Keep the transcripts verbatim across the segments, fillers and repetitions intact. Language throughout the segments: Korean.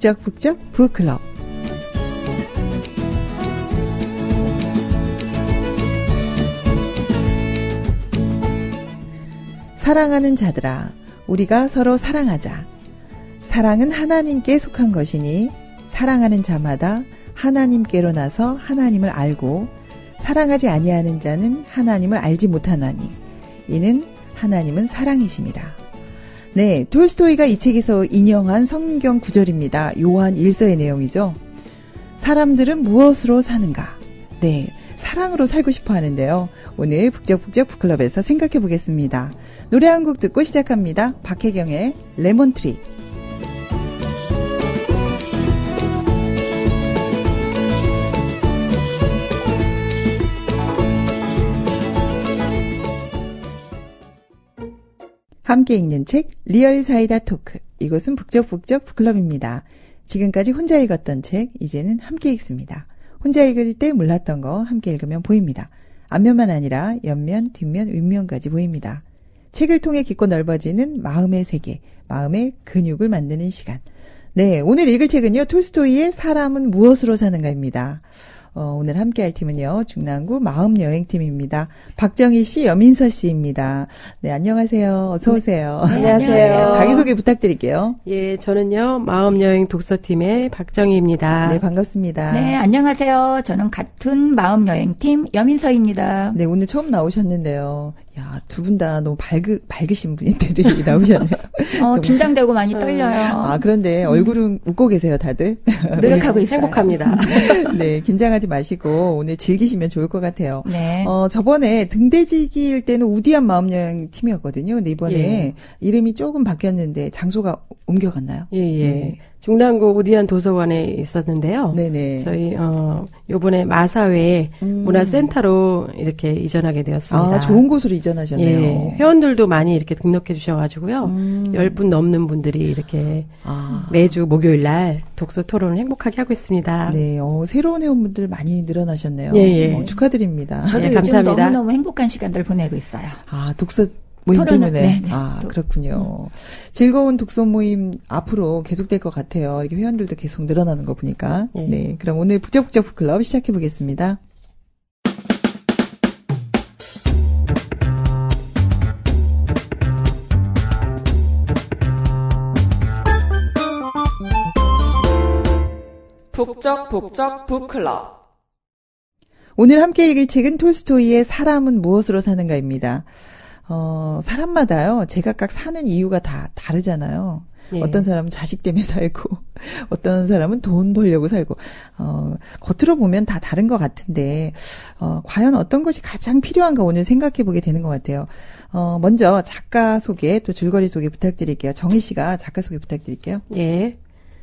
북적북적 북클럽. 사랑하는 자들아, 우리가 서로 사랑하자. 사랑은 하나님께 속한 것이니 사랑하는 자마다 하나님께로 나서 하나님을 알고 사랑하지 아니하는 자는 하나님을 알지 못하나니 이는 하나님은 사랑이심이라. 네, 톨스토이가 이 책에서 인용한 성경 구절입니다. 요한 일서의 내용이죠. 사람들은 무엇으로 사는가? 네, 사랑으로 살고 싶어 하는데요. 오늘 북적북적 북클럽에서 생각해 보겠습니다. 노래 한 곡 듣고 시작합니다. 박혜경의 레몬트리. 함께 읽는 책 리얼 사이다 토크. 이곳은 북적북적 북클럽입니다. 지금까지 혼자 읽었던 책, 이제는 함께 읽습니다. 혼자 읽을 때 몰랐던 거 함께 읽으면 보입니다. 앞면만 아니라 옆면, 뒷면, 윗면까지 보입니다. 책을 통해 깊고 넓어지는 마음의 세계, 마음의 근육을 만드는 시간. 네, 오늘 읽을 책은요, 톨스토이의 사람은 무엇으로 사는가입니다. 어, 오늘 함께할 팀은요, 중랑구 마음여행팀입니다. 박정희 씨, 여민서 씨입니다. 네, 안녕하세요. 어서 오세요. 네, 안녕하세요. 자기소개 부탁드릴게요. 예, 저는요, 마음여행 독서팀의 박정희입니다. 네, 반갑습니다. 네, 안녕하세요. 저는 같은 마음여행팀 여민서입니다. 네, 오늘 처음 나오셨는데요. 야, 두 분 다 너무 밝으, 밝으신 분들이 나오셨네요. 어, 긴장되고 많이 떨려요. 아, 그런데 얼굴은 음. 웃고 계세요, 다들. 노력하고 있어요. 행복합니다. 네, 긴장하지 마시고 오늘 즐기시면 좋을 것 같아요. 네. 어, 저번에 등대지기일 때는 우디한 마음여행 팀이었거든요. 근데 이번에 예. 이름이 조금 바뀌었는데 장소가 옮겨갔나요? 예, 예. 네. 중랑구 우디한 도서관에 있었는데요. 네네. 저희 어 요번에 마사회 음. 문화센터로 이렇게 이전하게 되었습니다. 아, 좋은 곳으로 이전하셨네요. 예, 회원들도 많이 이렇게 등록해 주셔가지고요. 음. 열 분 넘는 분들이 이렇게 아. 매주 목요일 날 독서 토론을 행복하게 하고 있습니다. 네, 어, 새로운 회원분들 많이 늘어나셨네요. 예, 예. 어, 축하드립니다. 저도 네, 요즘 감사합니다. 너무너무 행복한 시간들 보내고 있어요. 아, 독서 모임 때문에. 네, 네. 아, 그렇군요. 음. 즐거운 독서 모임 앞으로 계속될 것 같아요. 이렇게 회원들도 계속 늘어나는 거 보니까. 네. 네. 그럼 오늘 북적북적 북클럽 시작해 보겠습니다. 북적북적 북클럽. 오늘 함께 읽을 책은 톨스토이의 사람은 무엇으로 사는가입니다. 어, 사람마다요, 제각각 사는 이유가 다 다르잖아요. 예. 어떤 사람은 자식 때문에 살고, 어떤 사람은 돈 벌려고 살고, 어, 겉으로 보면 다 다른 것 같은데, 어, 과연 어떤 것이 가장 필요한가 오늘 생각해 보게 되는 것 같아요. 어, 먼저 작가 소개, 또 줄거리 소개 부탁드릴게요. 정희 씨가 작가 소개 부탁드릴게요. 예.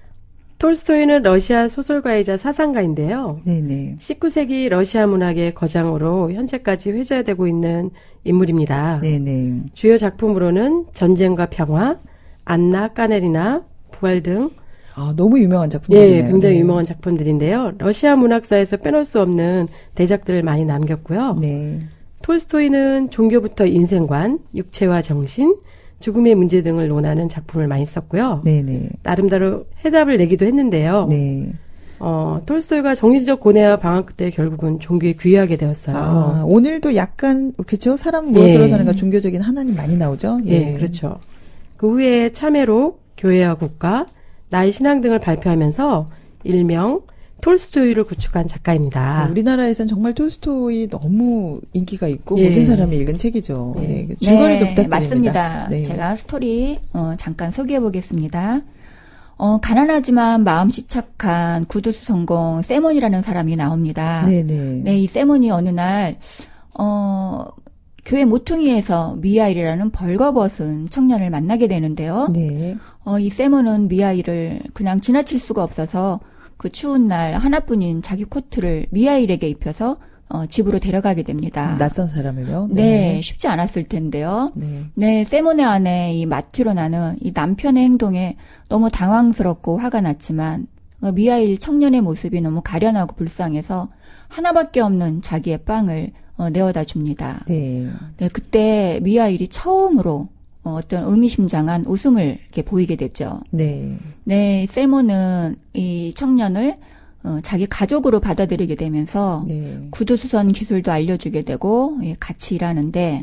톨스토이는 러시아 소설가이자 사상가인데요. 네네. 십구 세기 러시아 문학의 거장으로 현재까지 회자되고 있는 인물입니다. 네네. 주요 작품으로는 전쟁과 평화, 안나 까네리나, 부활 등 아, 너무 유명한 작품들이네요. 예, 굉장히 네. 유명한 작품들인데요. 러시아 문학사에서 빼놓을 수 없는 대작들을 많이 남겼고요. 네. 톨스토이는 종교부터 인생관, 육체와 정신, 죽음의 문제 등을 논하는 작품을 많이 썼고요. 네네. 나름대로 해답을 내기도 했는데요. 네. 어, 톨스토이가 정신적 고뇌와 방황 끝에 결국은 종교에 귀하게 되었어요. 아, 오늘도 약간, 그쵸? 사람은 무엇으로 예. 사는가 종교적인 하나님 많이 나오죠? 예, 예 그렇죠. 그 후에 참회록, 교회와 국가, 나의 신앙 등을 발표하면서 일명 톨스토이를 구축한 작가입니다. 아, 우리나라에선 정말 톨스토이 너무 인기가 있고 예. 모든 사람이 읽은 책이죠. 예. 네, 줄거리도 네, 부탁드립니다. 맞습니다. 네. 제가 스토리 어, 잠깐 소개해 보겠습니다. 어, 가난하지만 마음씨 착한 구두수 성공 세몬이라는 사람이 나옵니다. 네네. 네, 이 세몬이 어느 날 어, 교회 모퉁이에서 미하일이라는 벌거벗은 청년을 만나게 되는데요. 네. 어, 이 세몬은 미하일을 그냥 지나칠 수가 없어서 그 추운 날 하나뿐인 자기 코트를 미하일에게 입혀서 어, 집으로 데려가게 됩니다. 낯선 사람을요? 네. 네, 쉽지 않았을 텐데요. 네. 네, 세몬의 아내 이 마티로나는 이 남편의 행동에 너무 당황스럽고 화가 났지만 어, 미하일 청년의 모습이 너무 가련하고 불쌍해서 하나밖에 없는 자기의 빵을 어, 내어다 줍니다. 네. 네, 그때 미하일이 처음으로 어, 어떤 의미심장한 웃음을 이렇게 보이게 되죠. 네. 네, 세모는 이 청년을 어, 자기 가족으로 받아들이게 되면서 네. 구두수선 기술도 알려주게 되고 예, 같이 일하는데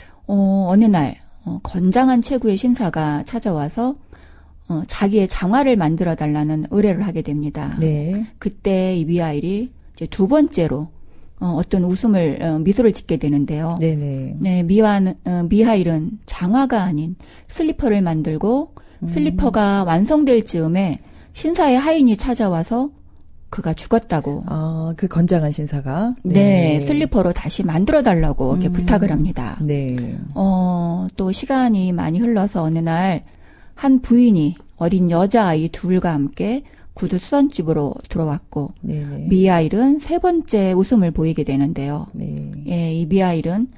어, 어느 날 어, 건장한 체구의 신사가 찾아와서 어, 자기의 장화를 만들어달라는 의뢰를 하게 됩니다. 네. 그때 이 미하일이 이제 두 번째로 어, 어떤 웃음을 어, 미소를 짓게 되는데요. 네네. 네, 미화는 어, 미하일은 장화가 아닌 슬리퍼를 만들고 음. 슬리퍼가 완성될 즈음에 신사의 하인이 찾아와서 그가 죽었다고. 아, 그 건장한 신사가? 네, 네 슬리퍼로 다시 만들어달라고 이렇게 음. 부탁을 합니다. 네. 어, 또 시간이 많이 흘러서 어느 날 한 부인이 어린 여자아이 둘과 함께 구두 수선집으로 들어왔고 네네. 미하일은 세 번째 웃음을 보이게 되는데요. 네. 예, 이 미하일은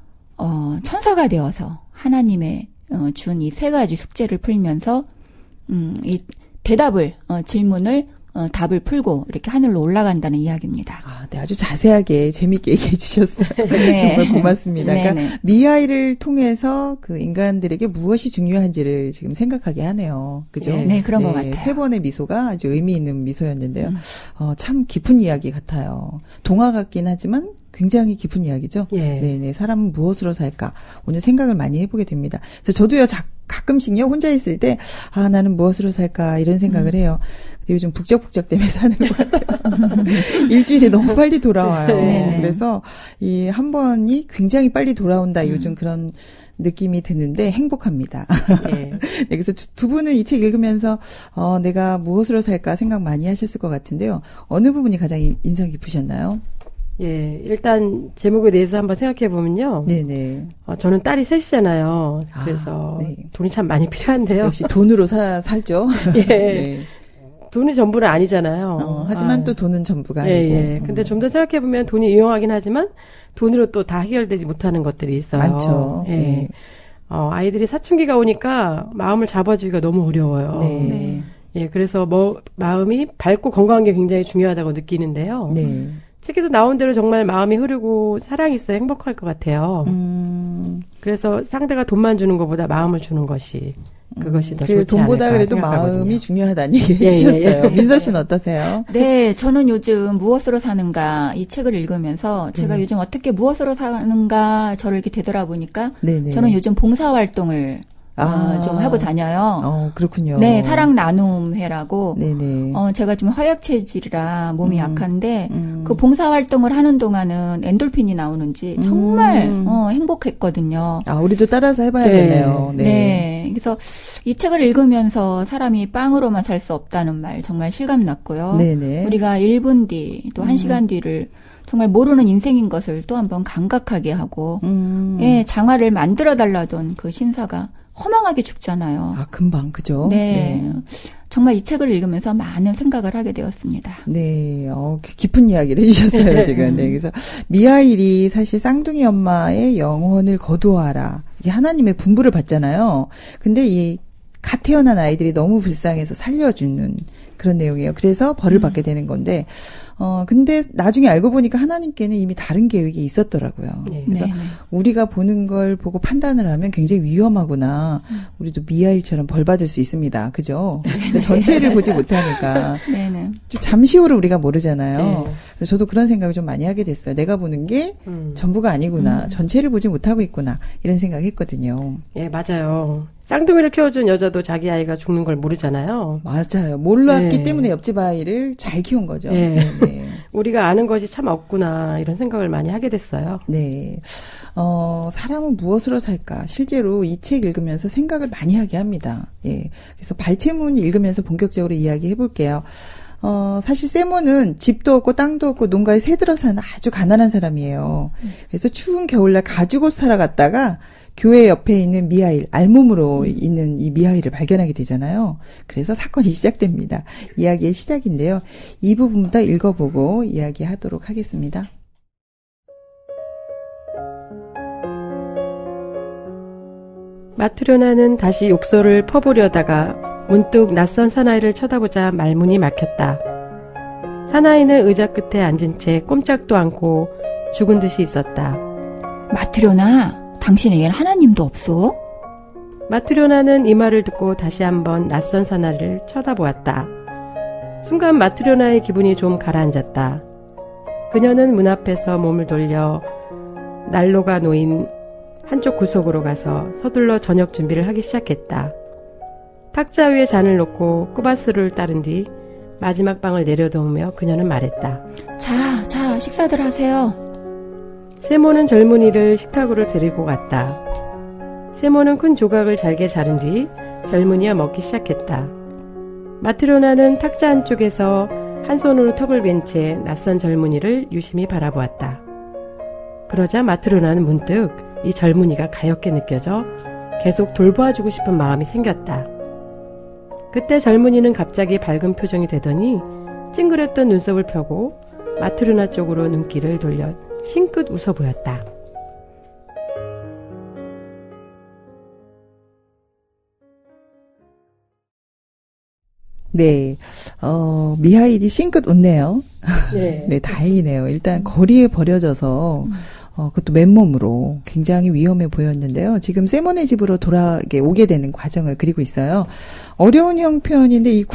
어, 천사가 되어서 하나님의 어, 준 이 세 가지 숙제를 풀면서 음, 이 대답을 어, 질문을 어, 답을 풀고 이렇게 하늘로 올라간다는 이야기입니다. 아, 네, 아주 자세하게 재밌게 얘기해 주셨어요. 네. 정말 고맙습니다. 네, 그러니까 네. 미아이를 통해서 그 인간들에게 무엇이 중요한지를 지금 생각하게 하네요. 그죠? 네, 네, 그런 것 같아요. 세 번의 미소가 아주 의미 있는 미소였는데요. 음. 어, 참 깊은 이야기 같아요. 동화 같긴 하지만 굉장히 깊은 이야기죠. 예. 네네. 사람은 무엇으로 살까? 오늘 생각을 많이 해보게 됩니다. 그래서 저도요, 자, 가끔씩요, 혼자 있을 때, 아, 나는 무엇으로 살까? 이런 생각을 음. 해요. 근데 요즘 북적북적 때문에 사는 것 같아요. 일주일이 너무 빨리 돌아와요. 네네. 그래서 이 한 번이 굉장히 빨리 돌아온다. 음. 요즘 그런 느낌이 드는데 행복합니다. 예. 네, 그래서 두, 두 분은 이 책 읽으면서 어, 내가 무엇으로 살까 생각 많이 하셨을 것 같은데요. 어느 부분이 가장 인상 깊으셨나요? 예, 일단 제목에 대해서 한번 생각해 보면요. 네네. 어, 저는 딸이 셋이잖아요. 그래서 아, 네. 돈이 참 많이 필요한데요. 역시 돈으로 사, 살죠. 예. 네. 돈이 전부는 아니잖아요. 어, 하지만 아, 또 돈은 전부가 예, 아니고. 예. 근데 음. 좀 더 생각해 보면 돈이 유용하긴 하지만 돈으로 또 다 해결되지 못하는 것들이 있어요. 많죠. 예. 네. 어, 아이들이 사춘기가 오니까 마음을 잡아주기가 너무 어려워요. 네. 네. 예, 그래서 뭐 마음이 밝고 건강한 게 굉장히 중요하다고 느끼는데요. 네. 책에서 나온 대로 정말 마음이 흐르고 사랑이 있어야 행복할 것 같아요. 음. 그래서 상대가 돈만 주는 것보다 마음을 주는 것이 그것이 더 그리고 좋지 돈보다 않을까 그래도 생각하거든요. 마음이 중요하다는 얘기 예, 해주셨어요. 예, 예. 민서 씨는 어떠세요? 네, 저는 요즘 무엇으로 사는가 이 책을 읽으면서 제가 네. 요즘 어떻게 무엇으로 사는가 저를 이렇게 되돌아보니까 네네. 저는 요즘 봉사활동을 아. 어, 좀 하고 다녀요. 어, 그렇군요. 네, 사랑 나눔회라고. 네네. 어, 제가 좀 허약 체질이라 몸이 음. 약한데 음. 그 봉사활동을 하는 동안은 엔돌핀이 나오는지 정말 음. 어, 행복했거든요. 아, 우리도 따라서 해봐야겠네요. 네. 네. 그래서 이 책을 읽으면서 사람이 빵으로만 살 수 없다는 말 정말 실감 났고요. 네네. 우리가 일 분 뒤 또 한 음. 시간 뒤를 정말 모르는 인생인 것을 또 한번 감각하게 하고 음. 예, 장화를 만들어 달라던 그 신사가 허망하게 죽잖아요. 아, 금방, 그죠? 네. 정말 이 책을 읽으면서 많은 생각을 하게 되었습니다. 네, 어, 기- 깊은 이야기를 해주셨어요, 지금. 네, 그래서 미하일이 사실 쌍둥이 엄마의 영혼을 거두어하라. 이게 하나님의 분부를 받잖아요. 근데 이 갓 태어난 아이들이 너무 불쌍해서 살려주는 그런 내용이에요. 그래서 벌을 음. 받게 되는 건데, 어, 근데 나중에 알고 보니까 하나님께는 이미 다른 계획이 있었더라고요. 네. 그래서 네, 네. 우리가 보는 걸 보고 판단을 하면 굉장히 위험하구나. 우리도 미하일처럼 벌 받을 수 있습니다. 그죠? 근데 전체를 보지 못하니까. 네, 네. 좀 잠시 후를 우리가 모르잖아요. 네. 그래서 저도 그런 생각을 좀 많이 하게 됐어요. 내가 보는 게 음. 전부가 아니구나. 음. 전체를 보지 못하고 있구나. 이런 생각했거든요. 예, 맞아요. 쌍둥이를 키워준 여자도 자기 아이가 죽는 걸 모르잖아요. 맞아요. 몰랐기 네. 때문에 옆집 아이를 잘 키운 거죠. 네. 네. 네. 우리가 아는 것이 참 없구나 이런 생각을 많이 하게 됐어요. 네. 어, 사람은 무엇으로 살까? 실제로 이 책 읽으면서 생각을 많이 하게 합니다. 예. 그래서 발췌문 읽으면서 본격적으로 이야기해 볼게요. 어, 사실 세모는 집도 없고 땅도 없고 농가에 새들어 사는 아주 가난한 사람이에요. 그래서 추운 겨울날 가죽옷 사러 갔다가 교회 옆에 있는 미하일, 알몸으로 있는 이 미하일을 발견하게 되잖아요. 그래서 사건이 시작됩니다. 이야기의 시작인데요. 이 부분부터 읽어보고 이야기하도록 하겠습니다. 마트료나는 다시 욕설을 퍼부려다가 문득 낯선 사나이를 쳐다보자 말문이 막혔다. 사나이는 의자 끝에 앉은 채 꼼짝도 않고 죽은 듯이 있었다. 마트료나, 당신에겐 하나님도 없어? 마트료나는 이 말을 듣고 다시 한번 낯선 사나이를 쳐다보았다. 순간 마트료나의 기분이 좀 가라앉았다. 그녀는 문 앞에서 몸을 돌려 난로가 놓인 한쪽 구석으로 가서 서둘러 저녁 준비를 하기 시작했다. 탁자 위에 잔을 놓고 꾸바스를 따른 뒤 마지막 빵을 내려놓으며 그녀는 말했다. 자, 자, 식사들 하세요. 세모는 젊은이를 식탁으로 데리고 갔다. 세모는 큰 조각을 잘게 자른 뒤 젊은이와 먹기 시작했다. 마트로나는 탁자 한쪽에서 한 손으로 턱을 괸 채 낯선 젊은이를 유심히 바라보았다. 그러자 마트로나는 문득 이 젊은이가 가엾게 느껴져 계속 돌보아주고 싶은 마음이 생겼다. 그때 젊은이는 갑자기 밝은 표정이 되더니 찡그렸던 눈썹을 펴고 마트로나 쪽으로 눈길을 돌려 싱긋 웃어 보였다. 네, 어, 미하일이 싱긋 웃네요. 네. 네, 다행이네요. 일단 거리에 버려져서 어, 그것도 맨몸으로 굉장히 위험해 보였는데요. 지금 세모네 집으로 돌아 오게 되는 과정을 그리고 있어요. 어려운 형편인데 이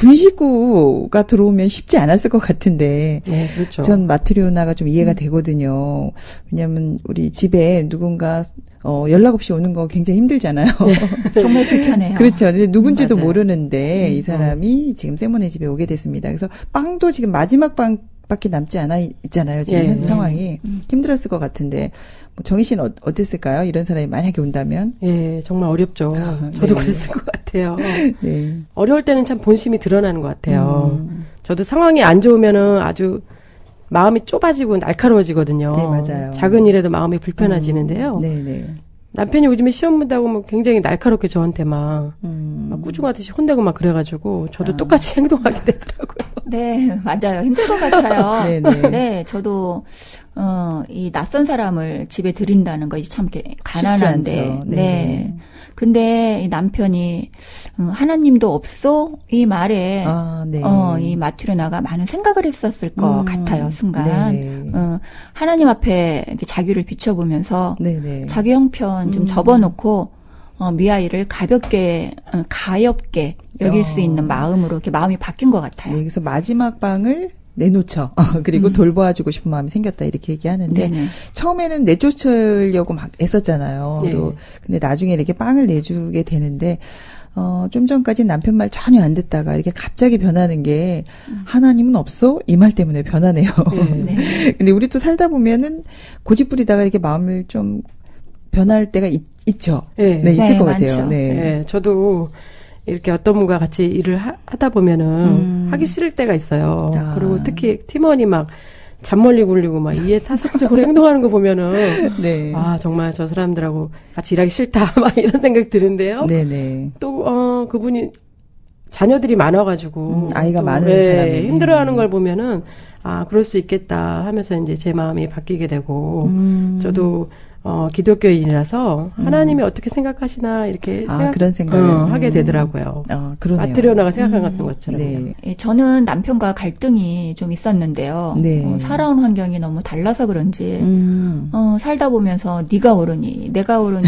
군식구가 들어오면 쉽지 않았을 것 같은데. 네, 그렇죠. 전 마트리오나가 좀 이해가 음. 되거든요. 왜냐하면 우리 집에 누군가 어, 연락 없이 오는 거 굉장히 힘들잖아요. 네. 정말 불편해요. 그렇죠. 근데 누군지도 맞아요. 모르는데 음, 이 사람이 지금 세모네 집에 오게 됐습니다. 그래서 빵도 지금 마지막 빵 밖에 남지 않아 있잖아요. 지금 예, 현 네. 상황이 음. 힘들었을 것 같은데 뭐 정희 씨는 어, 어땠을까요? 이런 사람이 만약에 온다면? 예, 정말 어렵죠. 저도 네. 그랬을 것 같아요. 네. 어려울 때는 참 본심이 드러나는 것 같아요. 음. 저도 상황이 안 좋으면은 아주 마음이 좁아지고 날카로워지거든요. 네, 맞아요. 작은 일에도 마음이 불편해지는데요. 음. 네, 네. 남편이 요즘에 시험 문다고 뭐 굉장히 날카롭게 저한테 막, 음. 막 꾸중하듯이 혼내고 막 그래가지고 저도 아. 똑같이 행동하게 되더라고요. 네, 맞아요. 힘들 것 같아요. 네, 네. 네, 저도 어, 이 낯선 사람을 집에 들인다는 거 참 가난한데. 않죠. 네. 네. 근데 이 남편이 어, 하나님도 없어 이 말에 아, 네. 어, 이 마트리오나가 많은 생각을 했었을 것 음. 같아요. 순간 네네. 어, 하나님 앞에 이렇게 자기를 비춰보면서 네네. 자기 형편 좀 음. 접어놓고 어, 미아이를 가볍게 어, 가엽게 여길 어. 수 있는 마음으로 이렇게 마음이 바뀐 것 같아요. 네, 그래서 마지막 방을 내놓죠. 그리고 음. 돌봐주고 싶은 마음이 생겼다 이렇게 얘기하는데 네네. 처음에는 내쫓으려고 막 애썼잖아요. 네. 그리고 근데 나중에 이렇게 빵을 내주게 되는데 어, 좀 전까지 남편 말 전혀 안 듣다가 이렇게 갑자기 변하는 게 하나님은 없어? 이 말 때문에 변하네요. 네. 네. 근데 우리 또 살다 보면은 고집 부리다가 이렇게 마음을 좀 변할 때가 있, 있죠. 네. 네, 있을 네, 것 많죠. 같아요. 네. 네, 저도 이렇게 어떤 분과 같이 일을 하, 하다 보면은 음. 하기 싫을 때가 있어요. 아. 그리고 특히 팀원이 막 잔머리 굴리고 막 이해타산적으로 행동하는 거 보면은 네. 아 정말 저 사람들하고 같이 일하기 싫다 막 이런 생각 드는데요. 네네. 또 어, 그분이 자녀들이 많아가지고 음, 아이가 또, 많은 네, 사람이. 힘들어하는 음. 걸 보면은 아 그럴 수 있겠다 하면서 이제 제 마음이 바뀌게 되고 음. 저도 어, 기독교인이라서 하나님이 어떻게 생각하시나 이렇게 아, 생각, 그런 생각을. 어, 하게 음. 되더라고요. 아, 그러네요. 마트리오나가 생각한 음. 같은 것처럼. 네. 예, 저는 남편과 갈등이 좀 있었는데요. 네. 어, 살아온 환경이 너무 달라서 그런지 음. 어, 살다 보면서 네가 옳으니 내가 옳으니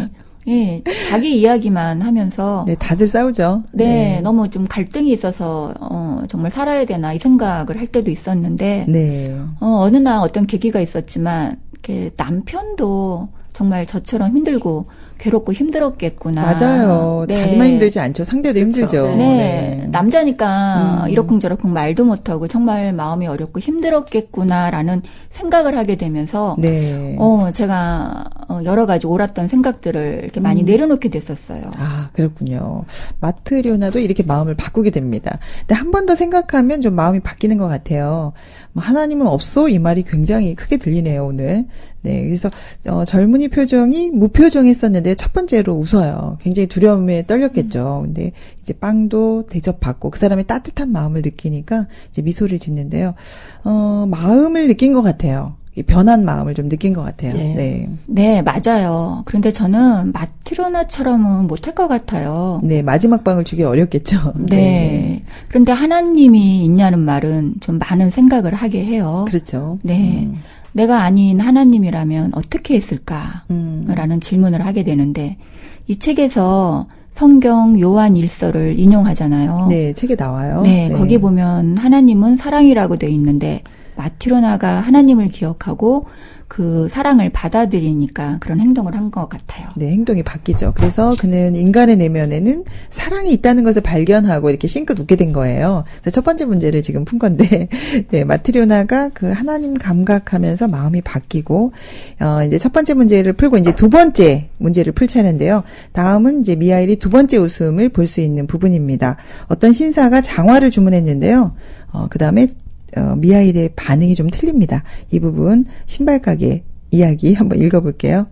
예, 자기 이야기만 하면서 네, 다들 싸우죠. 네, 너무 좀 갈등이 있어서 어, 정말 살아야 되나 이 생각을 할 때도 있었는데 네. 어, 어느 날 어떤 계기가 있었지만 이렇게 남편도 정말 저처럼 힘들고 괴롭고 힘들었겠구나. 맞아요. 네. 자기만 힘들지 않죠. 상대도 힘들죠. 네, 남자니까 음. 이러쿵저러쿵 말도 못하고 정말 마음이 어렵고 힘들었겠구나라는 생각을 하게 되면서 네. 어 제가 어, 여러 가지 옳았던 생각들을 이렇게 많이 음. 내려놓게 됐었어요. 아, 그렇군요. 마트리오나도 이렇게 마음을 바꾸게 됩니다. 근데 한 번 더 생각하면 좀 마음이 바뀌는 것 같아요. 뭐 하나님은 없어? 이 말이 굉장히 크게 들리네요, 오늘. 네, 그래서 어, 젊은이 표정이 무표정했었는데 첫 번째로 웃어요. 굉장히 두려움에 떨렸겠죠. 근데 이제 빵도 대접받고 그 사람의 따뜻한 마음을 느끼니까 이제 미소를 짓는데요. 어, 마음을 느낀 것 같아요. 변한 마음을 좀 느낀 것 같아요. 네. 네. 네, 맞아요. 그런데 저는 마트로나처럼은 못할 것 같아요. 네, 마지막 방을 주기 어렵겠죠. 네. 네. 그런데 하나님이 있냐는 말은 좀 많은 생각을 하게 해요. 그렇죠. 네. 음. 내가 아닌 하나님이라면 어떻게 했을까? 음. 라는 질문을 하게 되는데, 이 책에서 성경 요한 일서를 인용하잖아요. 네, 책에 나와요. 네, 네. 거기 보면 하나님은 사랑이라고 돼 있는데, 마트로나가 하나님을 기억하고 그 사랑을 받아들이니까 그런 행동을 한 것 같아요. 네, 행동이 바뀌죠. 그래서 그는 인간의 내면에는 사랑이 있다는 것을 발견하고 이렇게 싱긋 웃게 된 거예요. 그래서 첫 번째 문제를 지금 푼 건데, 네, 마트리오나가 그 하나님 감각하면서 마음이 바뀌고, 어, 이제 첫 번째 문제를 풀고 이제 두 번째 문제를 풀 차례인데요. 다음은 이제 미하일이 두 번째 웃음을 볼 수 있는 부분입니다. 어떤 신사가 장화를 주문했는데요. 어, 그 다음에 어, 미하일의 반응이 좀 틀립니다. 이 부분 신발 가게 이야기 한번 읽어볼게요.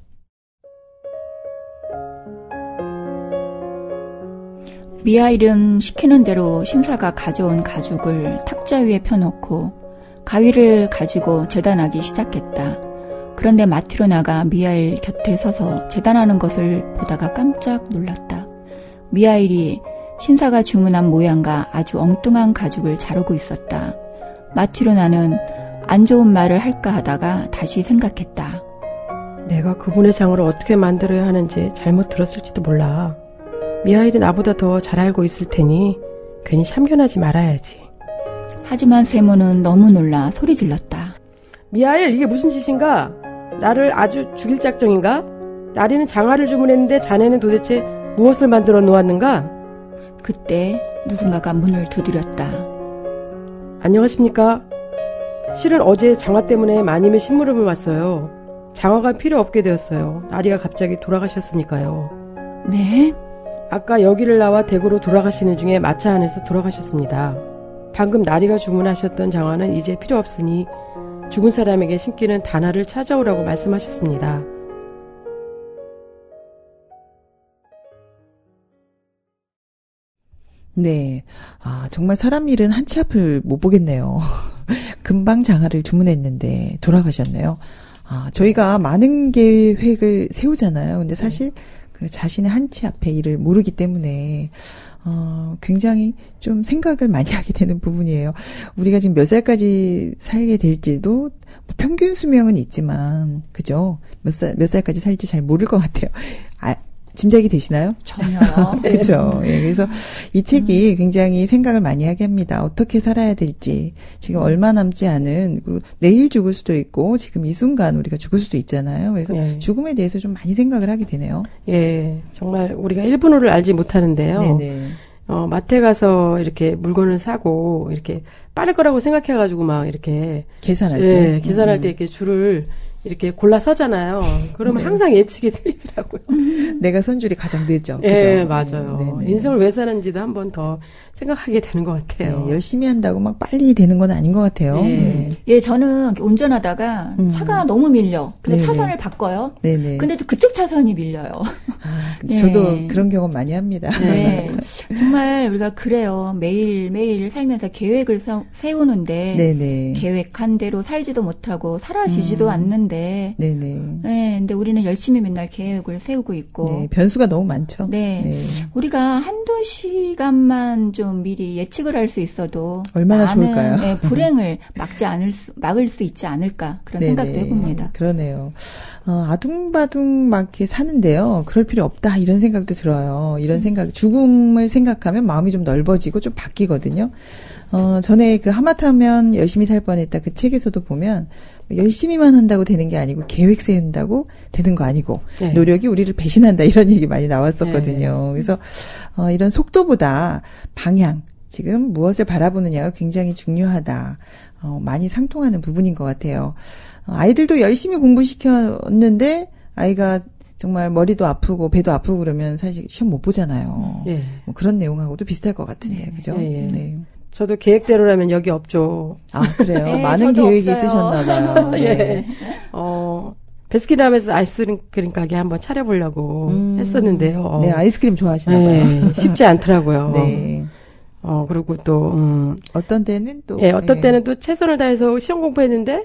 미하일은 시키는 대로 신사가 가져온 가죽을 탁자 위에 펴놓고 가위를 가지고 재단하기 시작했다. 그런데 마트로나가 미하일 곁에 서서 재단하는 것을 보다가 깜짝 놀랐다. 미하일이 신사가 주문한 모양과 아주 엉뚱한 가죽을 자르고 있었다. 마트로나는 안 좋은 말을 할까 하다가 다시 생각했다. 내가 그분의 장을 어떻게 만들어야 하는지 잘못 들었을지도 몰라. 미하일이 나보다 더 잘 알고 있을 테니 괜히 참견하지 말아야지. 하지만 세모는 너무 놀라 소리 질렀다. 미하일, 이게 무슨 짓인가? 나를 아주 죽일 작정인가? 나리는 장화를 주문했는데 자네는 도대체 무엇을 만들어 놓았는가? 그때 누군가가 문을 두드렸다. 안녕하십니까? 실은 어제 장화 때문에 마님의 심부름을 왔어요. 장화가 필요 없게 되었어요. 나리가 갑자기 돌아가셨으니까요. 네? 아까 여기를 나와 대구로 돌아가시는 중에 마차 안에서 돌아가셨습니다. 방금 나리가 주문하셨던 장화는 이제 필요 없으니 죽은 사람에게 신기는 단화를 찾아오라고 말씀하셨습니다. 네. 아, 정말 사람 일은 한치 앞을 못 보겠네요. 금방 장화를 주문했는데 돌아가셨네요. 아, 저희가 많은 계획을 세우잖아요. 근데 사실 그 자신의 한치 앞의 일을 모르기 때문에 어, 굉장히 좀 생각을 많이 하게 되는 부분이에요. 우리가 지금 몇 살까지 살게 될지도 뭐 평균 수명은 있지만, 그죠? 몇 살, 몇 살까지 살지 잘 모를 것 같아요. 아, 짐작이 되시나요? 전혀요. 그렇죠. 예, 그래서 이 책이 굉장히 생각을 많이 하게 합니다. 어떻게 살아야 될지, 지금 얼마 남지 않은, 그리고 내일 죽을 수도 있고 지금 이 순간 우리가 죽을 수도 있잖아요. 그래서 예. 죽음에 대해서 좀 많이 생각을 하게 되네요. 예, 정말 우리가 일본어를 알지 못하는데요. 네네. 어, 마트에 가서 이렇게 물건을 사고 이렇게 빠를 거라고 생각해가지고 막 이렇게 계산할 예, 때, 계산할 음. 때 이렇게 줄을 이렇게 골라 서잖아요. 그러면 네. 항상 예측이 틀리더라고요. 내가 선줄이 가장 늦죠. 예, 그죠? 맞아요. 네네. 인생을 왜 사는지도 한 번 더 생각하게 되는 것 같아요. 네, 열심히 한다고 막 빨리 되는 건 아닌 것 같아요. 네. 네. 예, 저는 운전하다가 음. 차가 너무 밀려. 근데 네네. 차선을 바꿔요. 네네. 근데 또 그쪽 차선이 밀려요. 아, 근데 네. 저도 그런 경험 많이 합니다. 네. 정말 우리가 그래요. 매일매일 살면서 계획을 서- 세우는데 네네. 계획한 대로 살지도 못하고 사라지지도 음. 않는데 네네. 네, 근데 우리는 열심히 맨날 계획을 세우고 있고 네, 변수가 너무 많죠. 네. 네. 우리가 한두 시간만 좀 미리 예측을 할 수 있어도 얼마나 많은 좋을까요? 네, 불행을 막지 않을 수, 막을 수 있지 않을까 그런 네네. 생각도 해봅니다. 그러네요. 어, 아둥바둥 막 이렇게 사는데요. 그럴 필요 없다 이런 생각도 들어요. 이런 음. 생각, 죽음을 생각하면 마음이 좀 넓어지고 좀 바뀌거든요. 어, 전에 그 하마터면 열심히 살 뻔했다 그 책에서도 보면 열심히만 한다고 되는 게 아니고 계획 세운다고 되는 거 아니고 네. 노력이 우리를 배신한다 이런 얘기 많이 나왔었거든요. 네. 그래서 어, 이런 속도보다 방향, 지금 무엇을 바라보느냐가 굉장히 중요하다. 어, 많이 상통하는 부분인 것 같아요. 어, 아이들도 열심히 공부시켰는데 아이가 정말 머리도 아프고 배도 아프고 그러면 사실 시험 못 보잖아요. 예. 뭐 그런 내용하고도 비슷할 것 같은데요. 네. 그죠? 예, 예. 네. 저도 계획대로라면 여기 없죠. 아, 그래요? 네, 많은 저도 계획이 없어요. 있으셨나 봐요. 네. 예. 어, 베스킨라빈스 아이스크림 가게 한번 차려보려고 음, 했었는데요. 네, 아이스크림 좋아하시나 봐요. 네, 쉽지 않더라고요. 네. 어, 그리고 또, 음, 어떤 때는 또. 예, 어떤 네. 때는 또 최선을 다해서 시험 공부했는데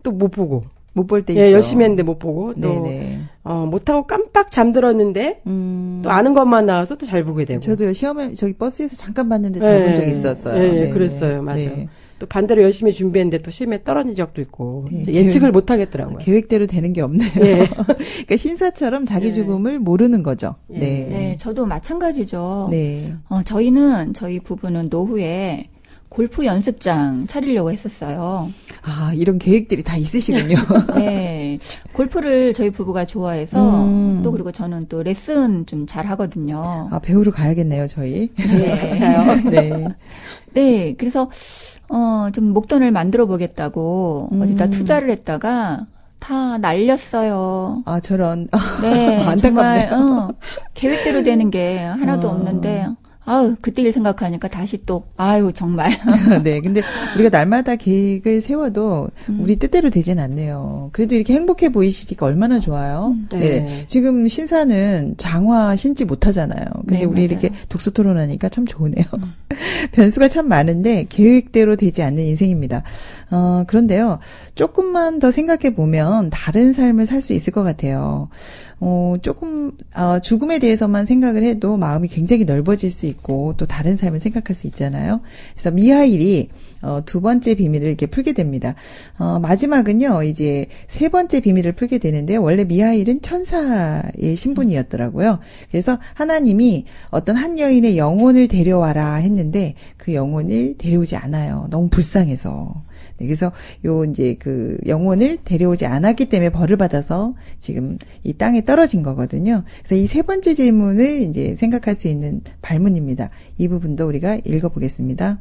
또 못 보고. 못 볼 때 예, 있죠. 열심히 했는데 못 보고. 또, 네네. 어, 못하고 깜빡 잠들었는데, 음. 또 아는 것만 나와서 또 잘 보게 되고. 저도요, 시험을 저기 버스에서 잠깐 봤는데 잘 본 네. 적이 있었어요. 예, 네, 그랬어요. 네. 맞아요. 네. 또 반대로 열심히 준비했는데 또 시험에 떨어진 적도 있고. 네, 예측을 계획, 못 하겠더라고요. 계획대로 되는 게 없네요. 예. 그러니까 신사처럼 자기 죽음을 예. 모르는 거죠. 예. 네. 네, 저도 마찬가지죠. 네. 어, 저희는, 저희 부부는 노후에 골프 연습장 차리려고 했었어요. 아, 이런 계획들이 다 있으시군요. 네. 골프를 저희 부부가 좋아해서 음. 또 그리고 저는 또 레슨 좀 잘 하거든요. 아, 배우러 가야겠네요, 저희. 네. 맞아요. 네. 네. 그래서, 어, 좀 목돈을 만들어 보겠다고 음. 어디다 투자를 했다가 다 날렸어요. 아, 저런. 네. 안타깝네요. 정말, 어, 계획대로 되는 게 하나도 어. 없는데, 아유, 그때 일 생각하니까 다시 또, 아유, 정말. 네. 근데 우리가 날마다 계획을 세워도 음. 우리 뜻대로 되진 않네요. 그래도 이렇게 행복해 보이시니까 얼마나 좋아요. 음. 네. 네. 지금 신사는 장화 신지 못하잖아요. 근데 네, 우리 맞아요. 이렇게 독서 토론하니까 참 좋으네요. 음. 변수가 참 많은데 계획대로 되지 않는 인생입니다. 어, 그런데요. 조금만 더 생각해 보면 다른 삶을 살 수 있을 것 같아요. 어, 조금, 어, 죽음에 대해서만 생각을 해도 마음이 굉장히 넓어질 수 있고 또 다른 삶을 생각할 수 있잖아요. 그래서 미하일이 어, 두 번째 비밀을 이렇게 풀게 됩니다. 어, 마지막은요, 이제 세 번째 비밀을 풀게 되는데요. 원래 미하일은 천사의 신분이었더라고요. 그래서 하나님이 어떤 한 여인의 영혼을 데려와라 했는데 그 영혼을 데려오지 않아요. 너무 불쌍해서. 네, 그래서 요 이제 그 영혼을 데려오지 않았기 때문에 벌을 받아서 지금 이 땅에 떨어진 거거든요. 그래서 이 세 번째 질문을 이제 생각할 수 있는 발문입니다. 이 부분도 우리가 읽어보겠습니다.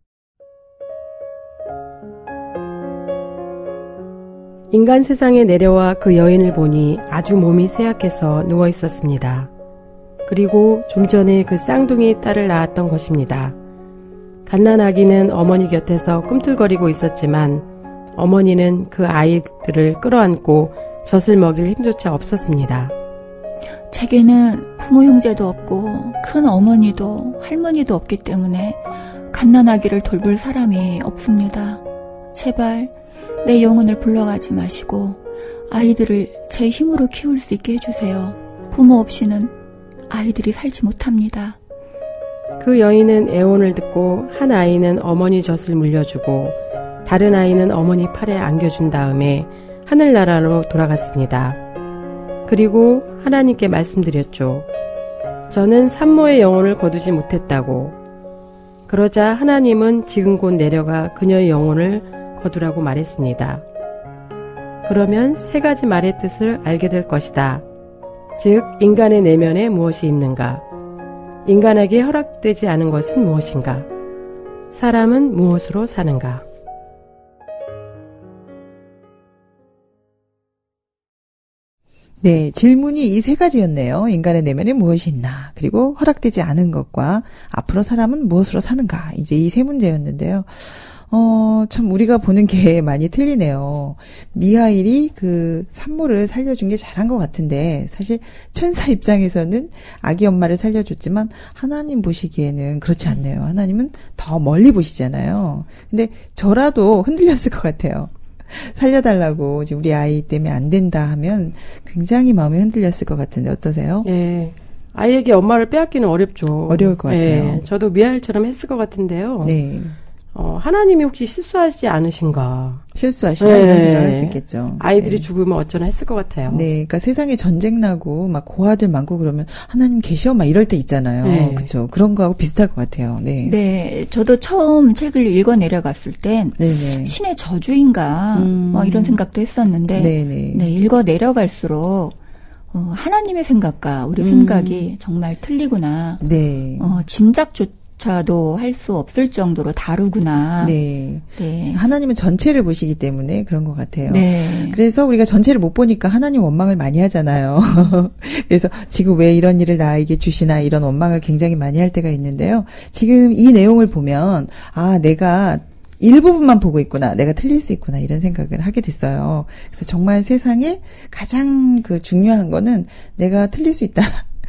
인간 세상에 내려와 그 여인을 보니 아주 몸이 쇠약해서 누워 있었습니다. 그리고 좀 전에 그 쌍둥이 딸을 낳았던 것입니다. 갓난아기는 어머니 곁에서 꿈틀거리고 있었지만 어머니는 그 아이들을 끌어안고 젖을 먹일 힘조차 없었습니다. 제게는 부모 형제도 없고 큰 어머니도 할머니도 없기 때문에 갓난아기를 돌볼 사람이 없습니다. 제발 내 영혼을 불러가지 마시고 아이들을 제 힘으로 키울 수 있게 해주세요. 부모 없이는 아이들이 살지 못합니다. 그 여인은 애원을 듣고 한 아이는 어머니 젖을 물려주고 다른 아이는 어머니 팔에 안겨준 다음에 하늘나라로 돌아갔습니다. 그리고 하나님께 말씀드렸죠. 저는 산모의 영혼을 거두지 못했다고. 그러자 하나님은 지금 곧 내려가 그녀의 영혼을 거두라고 말했습니다. 그러면 세 가지 말의 뜻을 알게 될 것이다. 즉, 인간의 내면에 무엇이 있는가? 인간에게 허락되지 않은 것은 무엇인가? 사람은 무엇으로 사는가? 네, 질문이 이 세 가지였네요. 인간의 내면에 무엇이 있나, 그리고 허락되지 않은 것과 앞으로 사람은 무엇으로 사는가. 이제 이 세 문제였는데요. 어, 참 우리가 보는 게 많이 틀리네요. 미하일이 그 산모를 살려준 게 잘한 것 같은데 사실 천사 입장에서는 아기 엄마를 살려줬지만 하나님 보시기에는 그렇지 않네요. 하나님은 더 멀리 보시잖아요. 근데 저라도 흔들렸을 것 같아요. 살려달라고 지금 우리 아이 때문에 안 된다 하면 굉장히 마음이 흔들렸을 것 같은데 어떠세요? 예. 아이에게 엄마를 빼앗기는 어렵죠. 어려울 것 같아요. 예. 저도 미하일처럼 했을 것 같은데요. 네. 어, 하나님이 혹시 실수하지 않으신가? 실수하시나 네. 이런 생각을 할 수 있겠죠. 아이들이 네. 죽으면 어쩌나 했을 것 같아요. 네, 그러니까 세상에 전쟁 나고 막 고아들 많고 그러면 하나님 계셔 막 이럴 때 있잖아요. 네. 그렇죠. 그런 거하고 비슷할 것 같아요. 네. 네, 저도 처음 책을 읽어 내려갔을 땐 네네. 신의 저주인가 음. 뭐 이런 생각도 했었는데 네네. 네, 읽어 내려갈수록 어, 하나님의 생각과 우리 음. 생각이 정말 틀리구나. 네. 어, 짐작조차도 할 수 없을 정도로 다르구나. 네. 네. 하나님은 전체를 보시기 때문에 그런 것 같아요. 네. 그래서 우리가 전체를 못 보니까 하나님 원망을 많이 하잖아요. 그래서 지금 왜 이런 일을 나에게 주시나 이런 원망을 굉장히 많이 할 때가 있는데요. 지금 이 내용을 보면 아, 내가 일부분만 보고 있구나. 내가 틀릴 수 있구나. 이런 생각을 하게 됐어요. 그래서 정말 세상에 가장 그 중요한 거는 내가 틀릴 수 있다.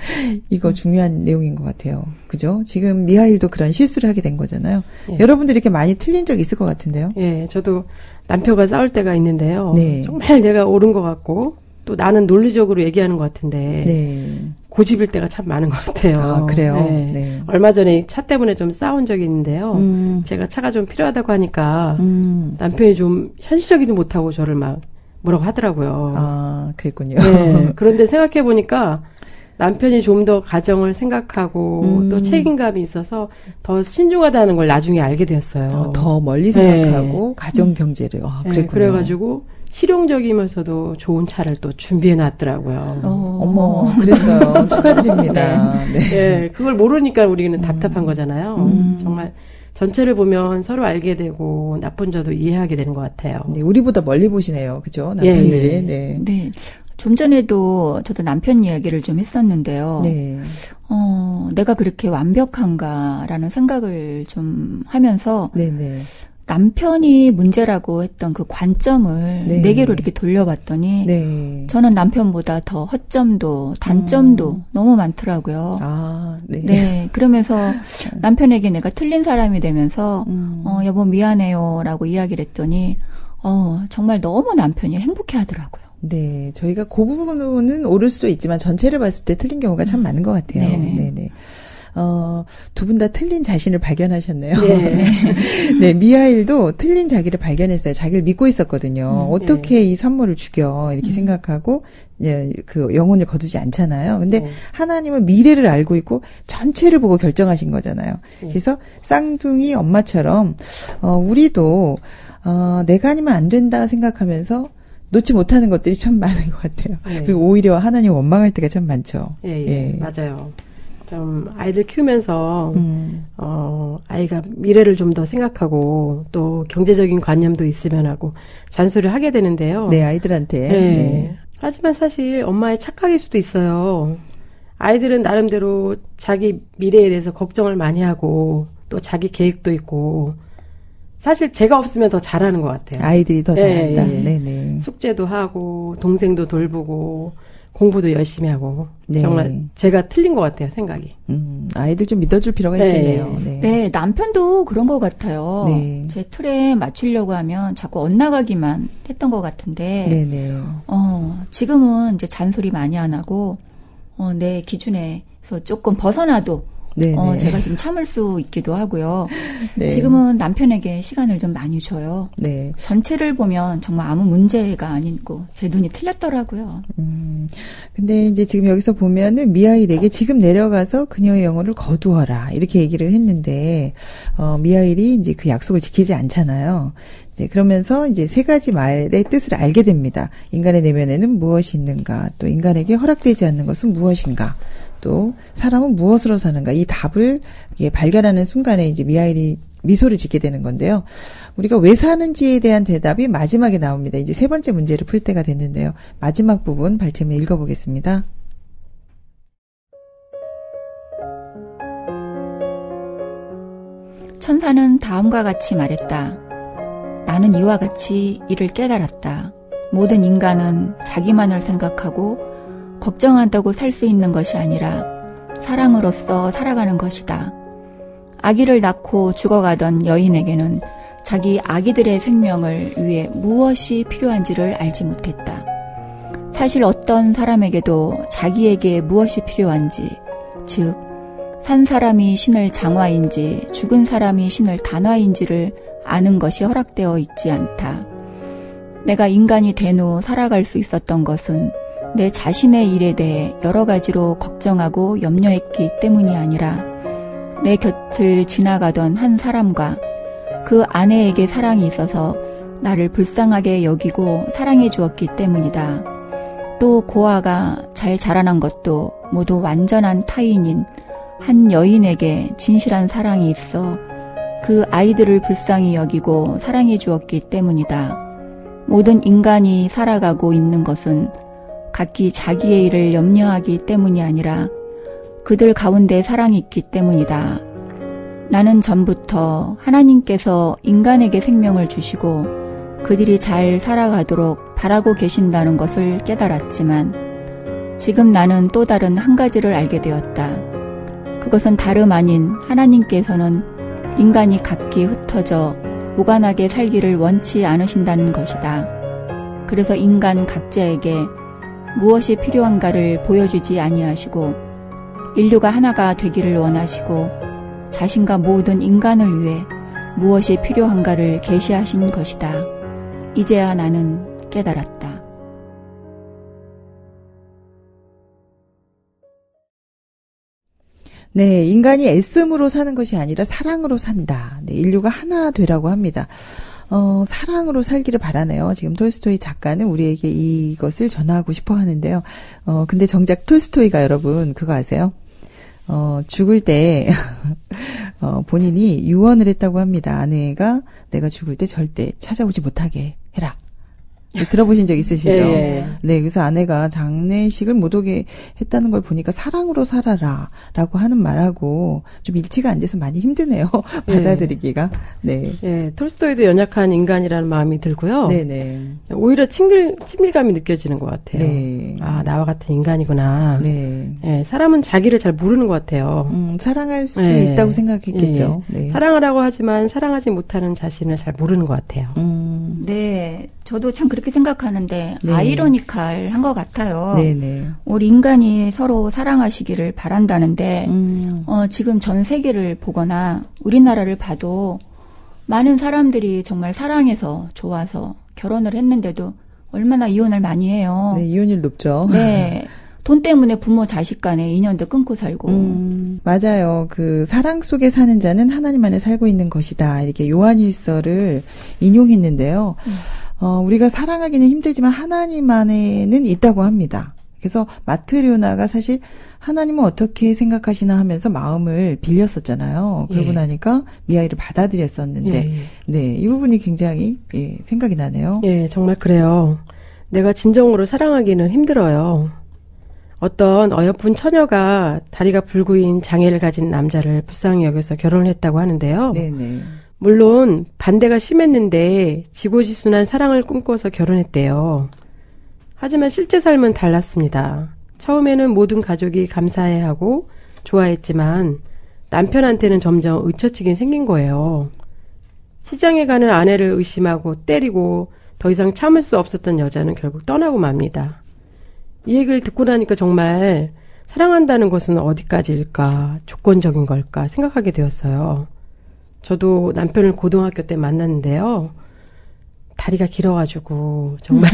이거 중요한 내용인 것 같아요. 그죠? 지금 미하일도 그런 실수를 하게 된 거잖아요. 예. 여러분들이 이렇게 많이 틀린 적 있을 것 같은데요. 예, 저도 남편과 싸울 때가 있는데요. 네. 정말 내가 옳은 것 같고 또 나는 논리적으로 얘기하는 것 같은데 네. 고집일 때가 참 많은 것 같아요. 아, 그래요? 네. 네. 얼마 전에 차 때문에 좀 싸운 적이 있는데요. 음. 제가 차가 좀 필요하다고 하니까 음. 남편이 좀 현실적이지 못하고 저를 막 뭐라고 하더라고요. 아, 그랬군요. 네. 그런데 생각해 보니까 남편이 좀 더 가정을 생각하고 음. 또 책임감이 있어서 더 신중하다는 걸 나중에 알게 되었어요. 어, 더 멀리 생각하고 네. 가정 경제를. 아, 그랬군요. 네, 그래가지고 실용적이면서도 좋은 차를 또 준비해 놨더라고요. 어. 어머, 그랬어요. 축하드립니다. 네. 네. 네, 그걸 모르니까 우리는 음. 답답한 거잖아요. 음. 정말 전체를 보면 서로 알게 되고 나쁜 점도 이해하게 되는 것 같아요. 네, 우리보다 멀리 보시네요. 그죠? 남편들이. 예, 예. 네. 네. 좀 전에도 저도 남편 이야기를 좀 했었는데요. 네. 어, 내가 그렇게 완벽한가라는 생각을 좀 하면서 네네. 남편이 문제라고 했던 그 관점을 네. 내게로 이렇게 돌려봤더니 네. 저는 남편보다 더 허점도 단점도 음. 너무 많더라고요. 아, 네. 네. 그러면서 남편에게 내가 틀린 사람이 되면서 음. 어, 여보 미안해요라고 이야기를 했더니 어, 정말 너무 남편이 행복해 하더라고요. 네, 저희가 그 부분은 옳을 수도 있지만 전체를 봤을 때 틀린 경우가 참 많은 것 같아요. 네네. 네네. 어, 두 분 다 틀린 자신을 발견하셨네요. 네. 네, 미하일도 틀린 자기를 발견했어요. 자기를 믿고 있었거든요. 음, 어떻게 네. 이 산모를 죽여 이렇게 음. 생각하고 예, 그 영혼을 거두지 않잖아요. 근데 네. 하나님은 미래를 알고 있고 전체를 보고 결정하신 거잖아요. 네. 그래서 쌍둥이 엄마처럼 어, 우리도 어, 내가 아니면 안 된다 생각하면서 놓지 못하는 것들이 참 많은 것 같아요. 네. 그리고 오히려 하나님 원망할 때가 참 많죠. 예, 예, 예. 맞아요. 좀 아이들 키우면서 음. 어, 아이가 미래를 좀 더 생각하고 또 경제적인 관념도 있으면 하고 잔소리를 하게 되는데요. 네, 아이들한테. 네. 네. 하지만 사실 엄마의 착각일 수도 있어요. 아이들은 나름대로 자기 미래에 대해서 걱정을 많이 하고 또 자기 계획도 있고 사실 제가 없으면 더 잘하는 것 같아요. 아이들이 더 네, 잘한다. 예. 네네. 숙제도 하고 동생도 돌보고 공부도 열심히 하고 네. 정말 제가 틀린 것 같아요, 생각이. 음, 아이들 좀 믿어줄 필요가 네. 있겠네요. 네. 네, 남편도 그런 것 같아요. 네. 제 틀에 맞추려고 하면 자꾸 엇나가기만 했던 것 같은데, 네네. 어, 지금은 이제 잔소리 많이 안 하고, 어, 내 기준에서 조금 벗어나도, 네네. 어, 제가 좀 참을 수 있기도 하고요. 네. 지금은 남편에게 시간을 좀 많이 줘요. 네. 전체를 보면 정말 아무 문제가 아니고, 제 눈이 틀렸더라고요. 음, 근데 이제 지금 여기서 보면은 미하일에게 지금 내려가서 그녀의 영혼을 거두어라. 이렇게 얘기를 했는데, 어, 미하일이 이제 그 약속을 지키지 않잖아요. 이제 그러면서 이제 세 가지 말의 뜻을 알게 됩니다. 인간의 내면에는 무엇이 있는가, 또 인간에게 허락되지 않는 것은 무엇인가, 또 사람은 무엇으로 사는가, 이 답을 예, 발견하는 순간에 이제 미하일이 미소를 짓게 되는 건데요. 우리가 왜 사는지에 대한 대답이 마지막에 나옵니다. 이제 세 번째 문제를 풀 때가 됐는데요. 마지막 부분 발췌문 읽어보겠습니다. 천사는 다음과 같이 말했다. 나는 이와 같이 이를 깨달았다. 모든 인간은 자기만을 생각하고 걱정한다고 살 수 있는 것이 아니라 사랑으로서 살아가는 것이다. 아기를 낳고 죽어가던 여인에게는 자기 아기들의 생명을 위해 무엇이 필요한지를 알지 못했다. 사실 어떤 사람에게도 자기에게 무엇이 필요한지, 즉 산 사람이 신을 장화인지 죽은 사람이 신을 단화인지를 아는 것이 허락되어 있지 않다. 내가 인간이 된 후 살아갈 수 있었던 것은 내 자신의 일에 대해 여러 가지로 걱정하고 염려했기 때문이 아니라 내 곁을 지나가던 한 사람과 그 아내에게 사랑이 있어서 나를 불쌍하게 여기고 사랑해 주었기 때문이다. 또 고아가 잘 자라난 것도 모두 완전한 타인인 한 여인에게 진실한 사랑이 있어 그 아이들을 불쌍히 여기고 사랑해 주었기 때문이다. 모든 인간이 살아가고 있는 것은 각기 자기의 일을 염려하기 때문이 아니라 그들 가운데 사랑이 있기 때문이다. 나는 전부터 하나님께서 인간에게 생명을 주시고 그들이 잘 살아가도록 바라고 계신다는 것을 깨달았지만 지금 나는 또 다른 한 가지를 알게 되었다. 그것은 다름 아닌 하나님께서는 인간이 각기 흩어져 무관하게 살기를 원치 않으신다는 것이다. 그래서 인간 각자에게 무엇이 필요한가를 보여주지 아니하시고 인류가 하나가 되기를 원하시고 자신과 모든 인간을 위해 무엇이 필요한가를 계시하신 것이다. 이제야 나는 깨달았다. 네, 인간이 애씀으로 사는 것이 아니라 사랑으로 산다. 네, 인류가 하나 되라고 합니다. 어, 사랑으로 살기를 바라네요. 지금 톨스토이 작가는 우리에게 이것을 전하고 싶어 하는데요. 어, 근데 정작 톨스토이가 여러분 그거 아세요? 어, 죽을 때 어, 본인이 유언을 했다고 합니다. 아내가 내가 죽을 때 절대 찾아오지 못하게 해라. 들어보신 적 있으시죠? 예. 네, 그래서 아내가 장례식을 못 오게 했다는 걸 보니까 사랑으로 살아라 라고 하는 말하고 좀 일치가 안 돼서 많이 힘드네요. 받아들이기가. 네. 예, 톨스토이도 연약한 인간이라는 마음이 들고요. 네네. 오히려 친밀, 친밀감이 느껴지는 것 같아요. 네. 아, 나와 같은 인간이구나. 네. 예, 사람은 자기를 잘 모르는 것 같아요. 음, 사랑할 수 예. 있다고 생각했겠죠. 예. 네. 사랑하라고 하지만 사랑하지 못하는 자신을 잘 모르는 것 같아요. 음. 네, 저도 참 그렇게 생각하는데 네. 아이러니컬한 것 같아요. 네네. 우리 인간이 서로 사랑하시기를 바란다는데 음. 어, 지금 전 세계를 보거나 우리나라를 봐도 많은 사람들이 정말 사랑해서 좋아서 결혼을 했는데도 얼마나 이혼을 많이 해요. 네, 이혼율 높죠. 네. 돈 때문에 부모 자식 간의 인연도 끊고 살고. 음, 맞아요. 그 사랑 속에 사는 자는 하나님 안에 살고 있는 것이다. 이렇게 요한일서를 인용했는데요. 음. 어, 우리가 사랑하기는 힘들지만 하나님 안에는 있다고 합니다. 그래서 마트료나가 사실 하나님은 어떻게 생각하시나 하면서 마음을 빌렸었잖아요. 그러고 예. 나니까 미아이를 받아들였었는데, 예, 예. 네, 이 부분이 굉장히 예, 생각이 나네요. 예, 정말 그래요. 내가 진정으로 사랑하기는 힘들어요. 어떤 어여쁜 처녀가 다리가 불구인 장애를 가진 남자를 불쌍히 여겨서 결혼을 했다고 하는데요. 네네. 물론 반대가 심했는데 지고지순한 사랑을 꿈꿔서 결혼했대요. 하지만 실제 삶은 달랐습니다. 처음에는 모든 가족이 감사해하고 좋아했지만 남편한테는 점점 의처치긴 생긴 거예요. 시장에 가는 아내를 의심하고 때리고 더 이상 참을 수 없었던 여자는 결국 떠나고 맙니다. 이 얘기를 듣고 나니까 정말 사랑한다는 것은 어디까지일까, 조건적인 걸까 생각하게 되었어요. 저도 남편을 고등학교 때 만났는데요. 다리가 길어가지고 정말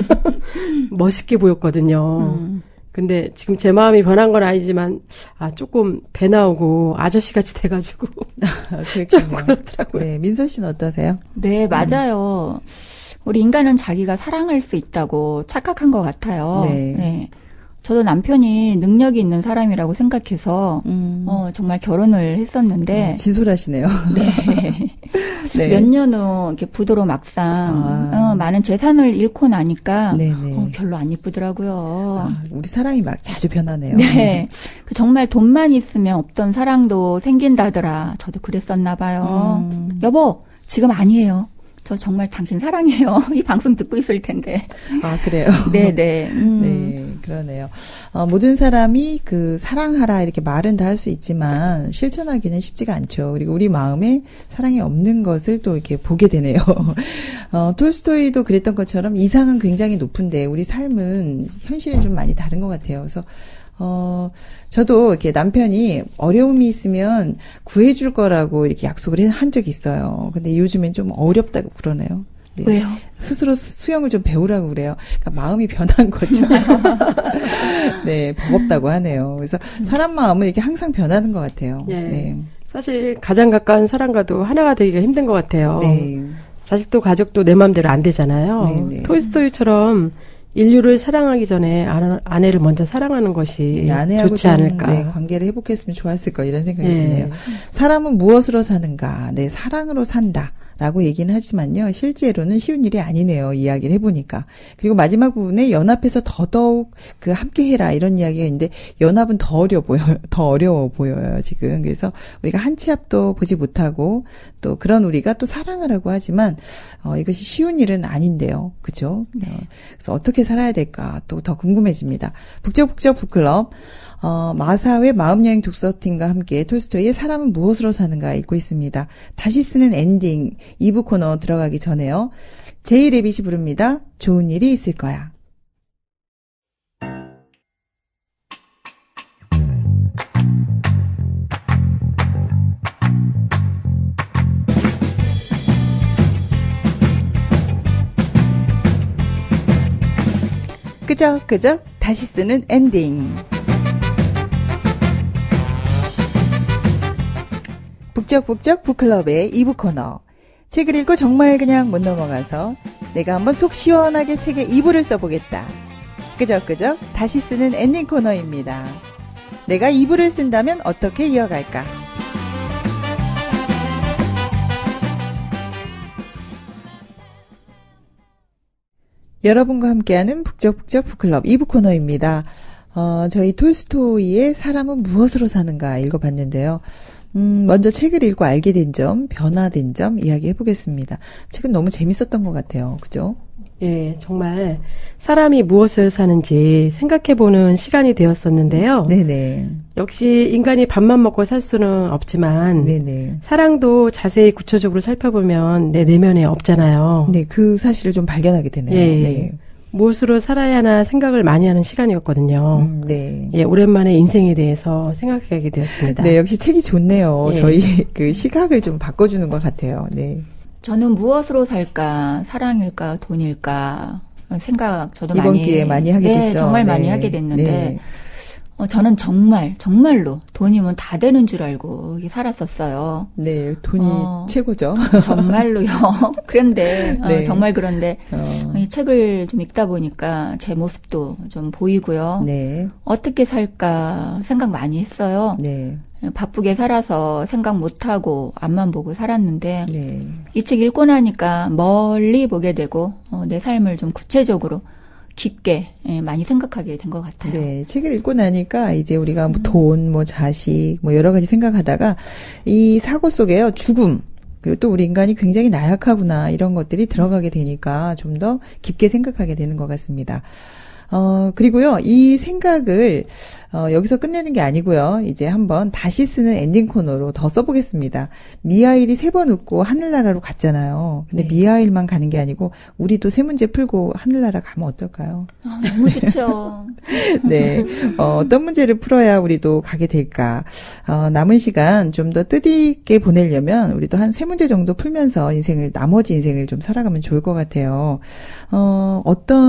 멋있게 보였거든요. 음. 근데 지금 제 마음이 변한 건 아니지만 아 조금 배 나오고 아저씨같이 돼가지고 좀 그렇더라고요. 네, 민서 씨는 어떠세요? 네, 맞아요. 우리 인간은 자기가 사랑할 수 있다고 착각한 것 같아요. 네. 네. 저도 남편이 능력이 있는 사람이라고 생각해서 음. 어, 정말 결혼을 했었는데 진솔하시네요. 네. 네. 몇 년 후 이렇게 부도로 막상 아. 어, 많은 재산을 잃고 나니까 네네. 어, 별로 안 이쁘더라고요. 아, 우리 사랑이 막 자주 변하네요. 네. 그 정말 돈만 있으면 없던 사랑도 생긴다더라. 저도 그랬었나 봐요. 음. 여보, 지금 아니에요. 저 정말 당신 사랑해요. 이 방송 듣고 있을 텐데. 아, 그래요? 네네. 음. 네, 그러네요. 어, 모든 사람이 그 사랑하라 이렇게 말은 다 할 수 있지만 실천하기는 쉽지가 않죠. 그리고 우리 마음에 사랑이 없는 것을 또 이렇게 보게 되네요. 어, 톨스토이도 그랬던 것처럼 이상은 굉장히 높은데 우리 삶은 현실은 좀 많이 다른 것 같아요. 그래서 어, 저도 이렇게 남편이 어려움이 있으면 구해줄 거라고 이렇게 약속을 한 적이 있어요. 근데 요즘엔 좀 어렵다고 그러네요. 네. 왜요? 스스로 수영을 좀 배우라고 그래요. 그러니까 마음이 변한 거죠. 네, 버겁다고 하네요. 그래서 사람 마음은 이렇게 항상 변하는 것 같아요. 예. 네. 사실 가장 가까운 사람과도 하나가 되기가 힘든 것 같아요. 네. 자식도 가족도 내 마음대로 안 되잖아요. 네, 네. 톨스토이처럼 인류를 사랑하기 전에 아내를 먼저 사랑하는 것이 네, 아내하고 좋지 좀, 않을까. 네, 관계를 회복했으면 좋았을 거 이런 생각이 네. 드네요. 사람은 무엇으로 사는가? 네, 사랑으로 산다. 라고 얘기는 하지만요. 실제로는 쉬운 일이 아니네요. 이야기를 해보니까. 그리고 마지막 부분에 연합해서 더더욱 그 함께 해라 이런 이야기가 있는데 연합은 더 어려워 보여요. 더 어려워 보여요. 지금. 그래서 우리가 한 치 앞도 보지 못하고 또 그런 우리가 또 사랑을 하고 하지만 어, 이것이 쉬운 일은 아닌데요. 그죠? 네. 어, 그래서 어떻게 살아야 될까 또 더 궁금해집니다. 북적북적 북클럽. 어, 마사회 마음여행 독서팀과 함께 톨스토이의 사람은 무엇으로 사는가 읽고 있습니다. 다시 쓰는 엔딩 이 부 코너 들어가기 전에요. 제이 레빗이 부릅니다. 좋은 일이 있을 거야. 끄적끄적 다시 쓰는 엔딩. 북적북적 북클럽의 이 부 코너. 책을 읽고 정말 그냥 못 넘어가서 내가 한번 속 시원하게 책의 이 부를 써보겠다. 끄적끄적 다시 쓰는 엔딩 코너입니다. 내가 이 부를 쓴다면 어떻게 이어갈까? 여러분과 함께하는 북적북적 북클럽 이 부 코너입니다. 어, 저희 톨스토이의 사람은 무엇으로 사는가 읽어봤는데요. 음, 먼저 책을 읽고 알게 된 점, 변화된 점 이야기해 보겠습니다. 책은 너무 재밌었던 것 같아요. 그죠? 예, 정말 사람이 무엇을 사는지 생각해보는 시간이 되었었는데요. 네네. 역시 인간이 밥만 먹고 살 수는 없지만 네네. 사랑도 자세히 구체적으로 살펴보면 내 내면에 없잖아요. 네, 그 사실을 좀 발견하게 되네요. 예. 네. 무엇으로 살아야 하나 생각을 많이 하는 시간이었거든요. 음, 네. 예, 오랜만에 인생에 대해서 생각하게 되었습니다. 네, 역시 책이 좋네요. 예. 저희 그 시각을 좀 바꿔주는 것 같아요. 네. 저는 무엇으로 살까? 사랑일까? 돈일까? 생각 저도 이번 많이 기회에 많이 하게 네, 됐죠. 정말 네. 많이 하게 됐는데 네. 어, 저는 정말 정말로 돈이면 다 되는 줄 알고 이렇게 살았었어요. 네, 돈이 어, 최고죠. 정말로요. 그런데 어, 네. 정말 그런데 어, 이 책을 좀 읽다 보니까 제 모습도 좀 보이고요. 네, 어떻게 살까 생각 많이 했어요. 네, 바쁘게 살아서 생각 못하고 앞만 보고 살았는데 네. 이 책 읽고 나니까 멀리 보게 되고 어, 내 삶을 좀 구체적으로 깊게 예, 많이 생각하게 된 것 같아요. 네, 책을 읽고 나니까 이제 우리가 뭐 돈, 뭐 자식, 뭐 여러 가지 생각하다가 이 사고 속에요 죽음 그리고 또 우리 인간이 굉장히 나약하구나 이런 것들이 들어가게 되니까 좀 더 깊게 생각하게 되는 것 같습니다. 어, 그리고요, 이 생각을, 어, 여기서 끝내는 게 아니고요, 이제 한번 다시 쓰는 엔딩 코너로 더 써보겠습니다. 미하일이 세 번 웃고 하늘나라로 갔잖아요. 근데 네. 미하일만 가는 게 아니고, 우리도 세 문제 풀고 하늘나라 가면 어떨까요? 아, 너무 좋죠. 네. 어, 어떤 문제를 풀어야 우리도 가게 될까? 어, 남은 시간 좀 더 뜻있게 보내려면 우리도 한 세 문제 정도 풀면서 인생을, 나머지 인생을 좀 살아가면 좋을 것 같아요. 어,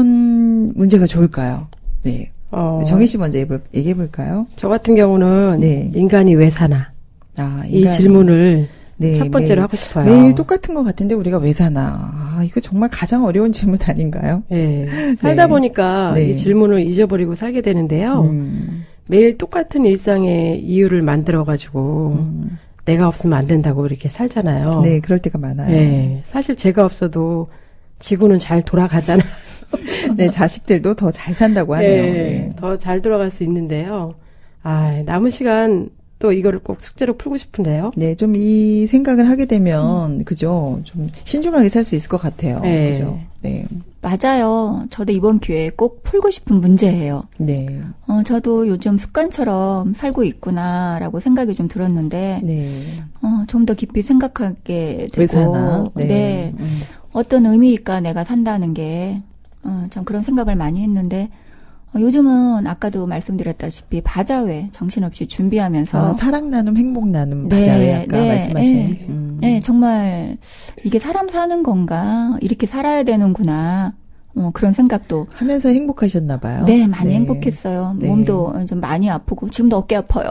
어떤 문제가 좋을까요? 네. 어, 정희 씨 먼저 얘기해 볼까요? 저 같은 경우는 네. 인간이 왜 사나? 아, 이 인간이, 질문을 네, 첫 번째로 매일, 하고 싶어요. 매일 똑같은 것 같은데 우리가 왜 사나? 아, 이거 정말 가장 어려운 질문 아닌가요? 예. 살다 네. 보니까 네. 이 질문을 잊어버리고 살게 되는데요. 음, 매일 똑같은 일상의 이유를 만들어가지고 음. 내가 없으면 안 된다고 이렇게 살잖아요. 네, 그럴 때가 많아요. 예. 사실 제가 없어도 지구는 잘 돌아가잖아요. 네, 자식들도 더 잘 산다고 하네요. 예. 네. 더 잘 돌아갈 수 있는데요. 아, 남은 시간 또 이거를 꼭 숙제로 풀고 싶은데요. 네, 좀 이 생각을 하게 되면, 그죠? 좀 신중하게 살 수 있을 것 같아요. 네. 그죠? 네. 맞아요. 저도 이번 기회에 꼭 풀고 싶은 문제예요. 네. 어, 저도 요즘 습관처럼 살고 있구나라고 생각이 좀 들었는데, 네. 어, 좀 더 깊이 생각하게 되고, 왜 사나? 네. 네. 음. 어떤 의미일까 내가 산다는 게, 어, 참 그런 생각을 많이 했는데, 어, 요즘은 아까도 말씀드렸다시피 바자회 정신없이 준비하면서, 아, 사랑 나눔, 행복 나눔, 네, 바자회 아까 네, 말씀하신. 네. 음. 네, 정말 이게 사람 사는 건가, 이렇게 살아야 되는구나, 어, 그런 생각도 하면서 행복하셨나 봐요. 네, 많이 행복했어요. 네. 몸도 좀 많이 아프고 지금도 어깨 아파요.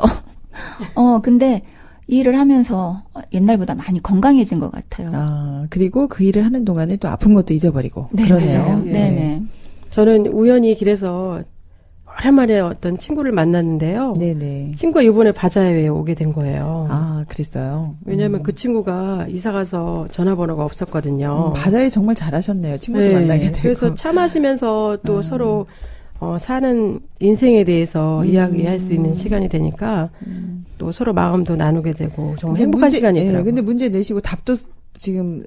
어, 근데 이 일을 하면서 옛날보다 많이 건강해진 것 같아요. 아, 그리고 그 일을 하는 동안에 또 아픈 것도 잊어버리고. 네, 그러네요. 맞아요. 네. 네, 네. 저는 우연히 길에서 오랜만에 어떤 친구를 만났는데요. 네네. 친구가 이번에 바자회에 오게 된 거예요. 아, 그랬어요. 왜냐하면 음. 그 친구가 이사 가서 전화번호가 없었거든요. 음, 바자회 정말 잘하셨네요. 친구도 네, 만나게 되고. 그래서 차 마시면서 또 음. 서로 어, 사는 인생에 대해서 음. 이야기할 수 있는 시간이 되니까 음. 또 서로 마음도 나누게 되고 정말 근데 행복한 문제, 시간이더라고요. 예, 근데 문제 내시고 답도 지금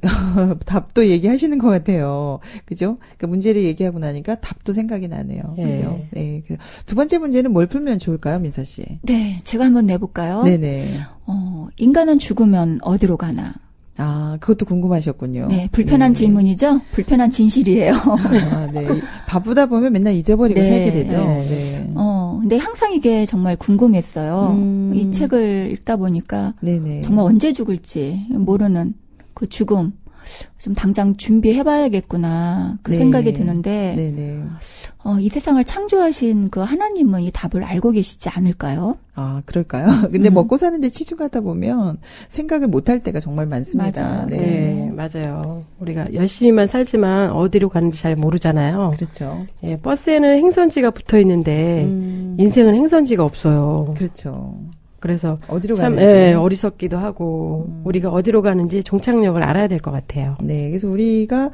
답도 얘기하시는 것 같아요. 그죠? 그러니까 문제를 얘기하고 나니까 답도 생각이 나네요. 예. 그죠? 네. 두 번째 문제는 뭘 풀면 좋을까요, 민서 씨? 네, 제가 한번 내볼까요? 네네. 어, 인간은 죽으면 어디로 가나? 아, 그것도 궁금하셨군요. 네, 불편한 네. 질문이죠? 불편한 진실이에요. 아, 네. 바쁘다 보면 맨날 잊어버리고 네. 살게 되죠. 네. 네. 어, 근데 항상 이게 정말 궁금했어요. 음. 이 책을 읽다 보니까 네네. 정말 언제 죽을지 모르는 그 죽음. 좀 당장 준비해봐야겠구나. 그 네. 생각이 드는데, 네네. 어, 이 세상을 창조하신 그 하나님은 이 답을 알고 계시지 않을까요? 아, 그럴까요? 근데 음. 먹고 사는데 치중하다 보면 생각을 못할 때가 정말 많습니다. 맞아요. 네. 네, 맞아요. 우리가 열심히만 살지만 어디로 가는지 잘 모르잖아요. 그렇죠. 예, 버스에는 행선지가 붙어 있는데 음, 인생은 행선지가 없어요. 그렇죠. 그래서 어디로 참 가는지. 예, 어리석기도 하고 음. 우리가 어디로 가는지 종착역을 알아야 될 것 같아요. 네, 그래서 우리가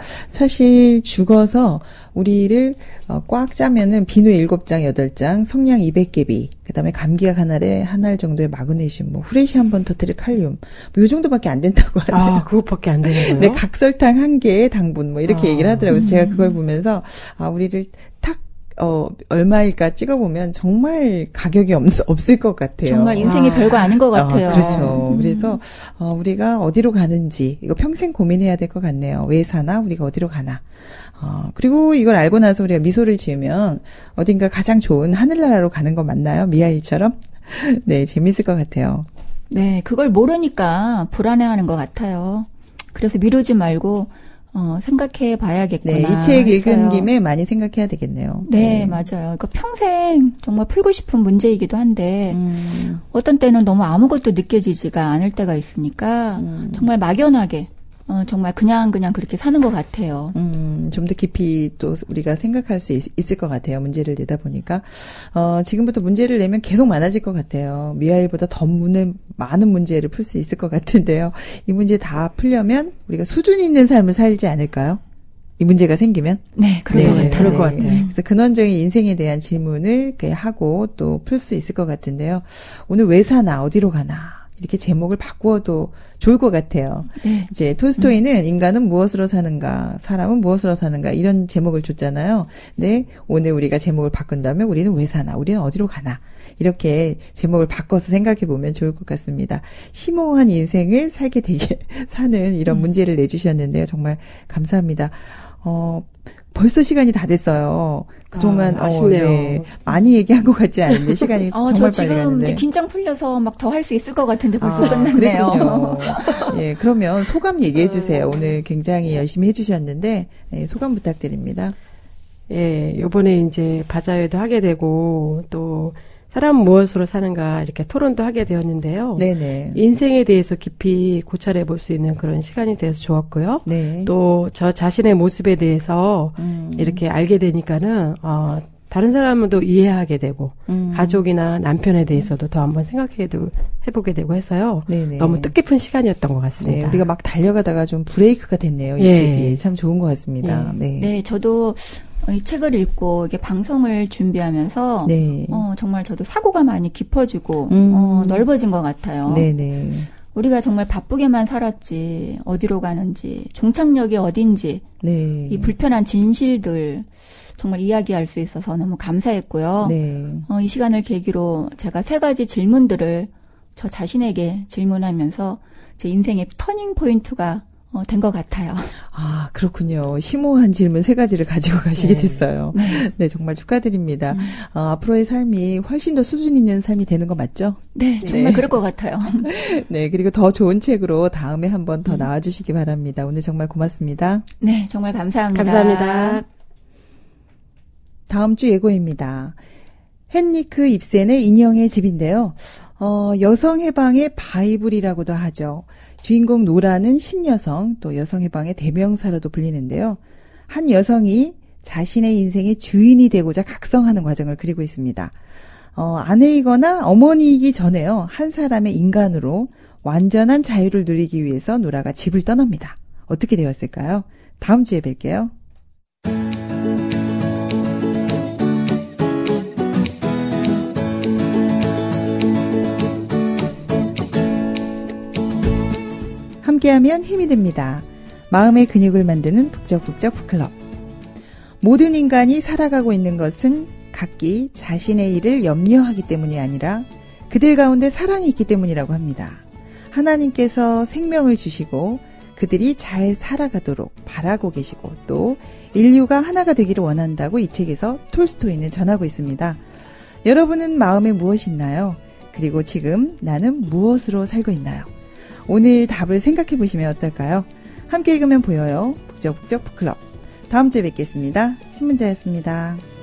사실 죽어서 우리를 어, 꽉 짜면은 비누 일곱 장, 여덟 장, 성냥 이백 개비, 그 다음에 감기약 한 알에 한 알 정도의 마그네슘, 뭐 후레쉬 한 번 터뜨릴 칼륨, 뭐 요 정도밖에 안 된다고 하네요. 아, 그것밖에 안 되는 거예요? 네, 각설탕 한 개에 당분 뭐 이렇게 아. 얘기를 하더라고요. 그래서 제가 그걸 보면서 아, 우리를 탁 어, 얼마일까 찍어보면 정말 가격이 없, 없을 것 같아요. 정말 인생이 아. 별거 아닌 것 같아요. 아, 그렇죠. 음. 그래서 어, 우리가 어디로 가는지 이거 평생 고민해야 될 것 같네요. 왜 사나? 우리가 어디로 가나? 어, 그리고 이걸 알고 나서 우리가 미소를 지으면 어딘가 가장 좋은 하늘나라로 가는 거 맞나요? 미하일처럼? 네, 재밌을 것 같아요. 네, 그걸 모르니까 불안해하는 것 같아요. 그래서 미루지 말고 어, 생각해 봐야겠구나. 네, 이 책 읽은 했어요. 김에 많이 생각해야 되겠네요. 네, 맞아요. 그러니까 평생 정말 풀고 싶은 문제이기도 한데 음, 어떤 때는 너무 아무것도 느껴지지가 않을 때가 있으니까 음. 정말 막연하게 어, 정말 그냥 그냥 그렇게 사는 것 같아요. 음, 좀 더 깊이 또 우리가 생각할 수 있, 있을 것 같아요. 문제를 내다 보니까. 어, 지금부터 문제를 내면 계속 많아질 것 같아요. 미하일보다 더 문을, 많은 문제를 풀 수 있을 것 같은데요. 이 문제 다 풀려면 우리가 수준 있는 삶을 살지 않을까요? 이 문제가 생기면? 네, 그럴 네, 것 같아요. 그럴 것 같아요. 음. 그래서 근원적인 인생에 대한 질문을 이렇게 하고 또 풀 수 있을 것 같은데요. 오늘 왜 사나, 어디로 가나, 이렇게 제목을 바꾸어도 좋을 것 같아요. 네. 이제 톨스토이는 인간은 무엇으로 사는가, 사람은 무엇으로 사는가 이런 제목을 줬잖아요. 근데 오늘 우리가 제목을 바꾼다면 우리는 왜 사나, 우리는 어디로 가나 이렇게 제목을 바꿔서 생각해 보면 좋을 것 같습니다. 심오한 인생을 살게 되게 사는 이런 문제를 내주셨는데요. 정말 감사합니다. 어, 벌써 시간이 다 됐어요. 그동안 아, 아쉽네요. 어, 네, 많이 얘기한 것 같지 않은데 시간이 어, 정말 저 빨리 지금 가는데. 이제 긴장 풀려서 막 더 할 수 있을 것 같은데 벌써 아, 끝났네요. 그랬군요. 예, 그러면 소감 얘기해 주세요. 오늘 굉장히 열심히 해주셨는데 예, 소감 부탁드립니다. 예, 요번에 이제 바자회도 하게 되고 또 사람 무엇으로 사는가 이렇게 토론도 하게 되었는데요. 네네. 인생에 대해서 깊이 고찰해 볼 수 있는 그런 시간이 돼서 좋았고요. 네. 또 저 자신의 모습에 대해서 음, 이렇게 알게 되니까는 어, 다른 사람도 이해하게 되고 음, 가족이나 남편에 대해서도 더 한번 생각해도 해보게 되고 해서요. 네네. 너무 뜻깊은 시간이었던 것 네, 같습니다. 우리가 막 달려가다가 좀 브레이크가 됐네요. 이 예. 책이 참 좋은 것 같습니다. 네. 네, 저도 이 책을 읽고 이게 방송을 준비하면서 네. 어, 정말 저도 사고가 많이 깊어지고 음. 어, 넓어진 것 같아요. 네네. 우리가 정말 바쁘게만 살았지 어디로 가는지 종착역이 어딘지 네. 이 불편한 진실들 정말 이야기할 수 있어서 너무 감사했고요. 네. 어, 이 시간을 계기로 제가 세 가지 질문들을 저 자신에게 질문하면서 제 인생의 터닝 포인트가 어, 된 것 같아요. 아, 그렇군요. 심오한 질문 세 가지를 가지고 가시게 네. 됐어요. 네. 네, 정말 축하드립니다. 음. 어, 앞으로의 삶이 훨씬 더 수준 있는 삶이 되는 거 맞죠? 네, 정말 네. 그럴 것 같아요. 네, 그리고 더 좋은 책으로 다음에 한번 더 나와주시기 바랍니다. 오늘 정말 고맙습니다. 네, 정말 감사합니다. 감사합니다. 다음 주 예고입니다. 헨리크 입센의 인형의 집인데요. 어, 여성 해방의 바이블이라고도 하죠. 주인공 노라는 신여성, 또 여성 해방의 대명사로도 불리는데요. 한 여성이 자신의 인생의 주인이 되고자 각성하는 과정을 그리고 있습니다. 어, 아내이거나 어머니이기 전에요. 한 사람의 인간으로 완전한 자유를 누리기 위해서 노라가 집을 떠납니다. 어떻게 되었을까요? 다음 주에 뵐게요. 함께하면 힘이 됩니다. 마음의 근육을 만드는 북적북적 북클럽. 모든 인간이 살아가고 있는 것은 각기 자신의 일을 염려하기 때문이 아니라 그들 가운데 사랑이 있기 때문이라고 합니다. 하나님께서 생명을 주시고 그들이 잘 살아가도록 바라고 계시고 또 인류가 하나가 되기를 원한다고 이 책에서 톨스토이는 전하고 있습니다. 여러분은 마음에 무엇이 있나요? 그리고 지금 나는 무엇으로 살고 있나요? 오늘 답을 생각해 보시면 어떨까요? 함께 읽으면 보여요. 북적북적 북클럽. 다음 주에 뵙겠습니다. 신문자였습니다.